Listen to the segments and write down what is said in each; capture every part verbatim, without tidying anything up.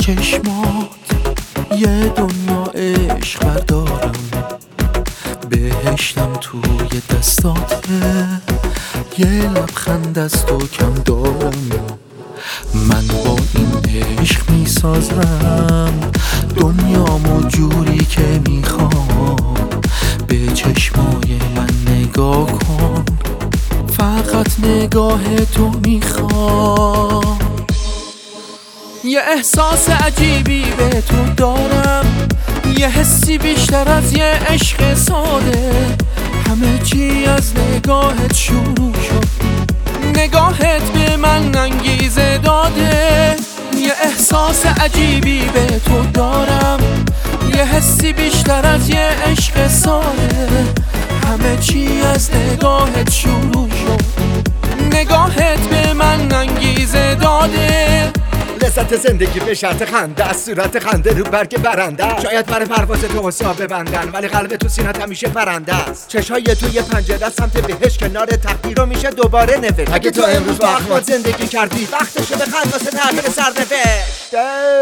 چشمات یه دنیا عشق بردارم، بهشتم توی دستاته، یه لبخند از تو کم دارم. من با این عشق میسازم دنیامو جوری که میخوام. به چشمای من نگاه کن، فقط نگاه تو میخوام. یه احساس عجیبی به تو دارم، یه حسی بیشتر از یه عشق ساده. همه چی از نگاهت شروع شد، نگاهت به من انگیزه داده. یه احساس عجیبی به تو دارم، یه حسی بیشتر از یه عشق ساده. همه چی از نگاهت شروع شد، نگاهت به من انگیزه داده. لذت زندگی به شرط خنده، از صورت خنده رو برگ برنده. شاید برای پرواز تو حساب ببندن، ولی قلب تو سینت همیشه پرنده است. چشای تو یه پنجره سمت بهش، کنار تقدیر رو میشه دوباره نوشت. اگه تو امروز با اخمات زندگی کردی، وقتشه به خند واسه تغییر سرنوشت.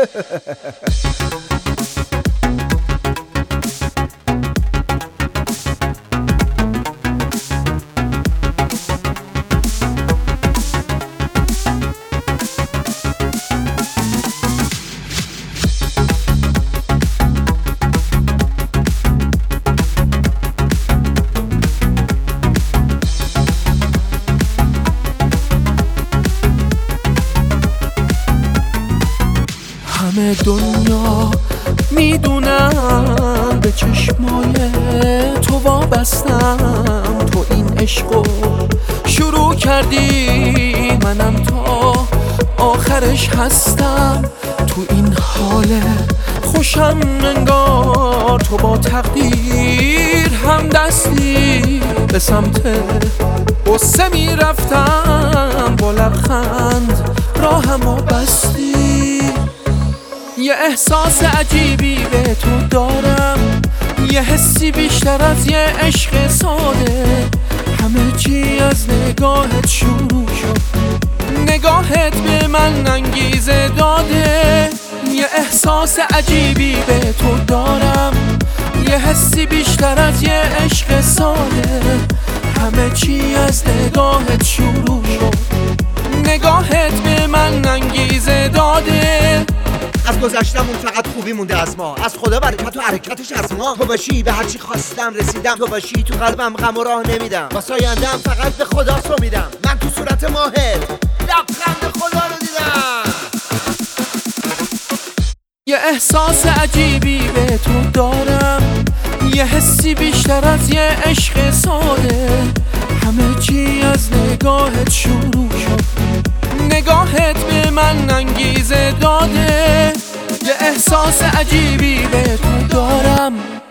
همه دنیا میدونم به چشمای تو وابستم. تو این عشقو شروع کردی، منم تا آخرش هستم. تو این حال خوشم انگار تو با تقدیر هم دستی. به سمت قصه میرفتم، با لبخند راهمو بستی. یه احساس عجیبی به تو دارم، یه حسی بیشتر از یه عشق ساده. همه چی از نگاهت شروع شد، نگاهت به من انگیزه داده. یه احساس عجیبی به تو دارم، یه حسی بیشتر از یه عشق ساده. همه چی از نگاهت شروع شد، نگاهت به من انگیزه داده. از گذشتمون فقط خوبی مونده از ما، از خدا برکت و حرکتش از ما. تو باشی به هرچی خواستم رسیدم، تو باشی تو قلبم غم و راه نمیدم. واسه آینده‌ام فقط به خدا سومیدم. من تو صورت ماهر لبخند خدا رو دیدم. یه احساس عجیبی به تو دارم، یه حسی بیشتر از یه عشق ساده. همه چی از نگاهت شروع شد، نگاهت به من انگیزه داده. یه احساس عجیبی به تو دارم،